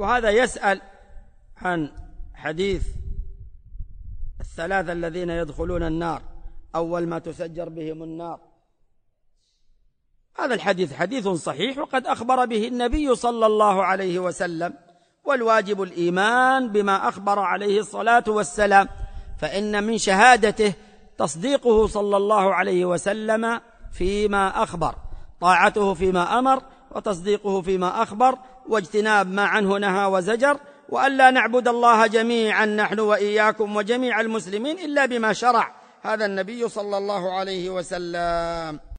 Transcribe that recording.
وهذا يسأل عن حديث الثلاثة الذين يدخلون النار أول ما تسجر بهم النار. هذا الحديث حديث صحيح وقد أخبر به النبي صلى الله عليه وسلم، والواجب الإيمان بما أخبر عليه الصلاة والسلام، فإن من شهادته تصديقه صلى الله عليه وسلم فيما أخبر، طاعته فيما أمر وتصديقه فيما أخبر، واجتناب ما عنه نهى وزجر، وأن لا نعبد الله جميعا نحن وإياكم وجميع المسلمين إلا بما شرع هذا النبي صلى الله عليه وسلم.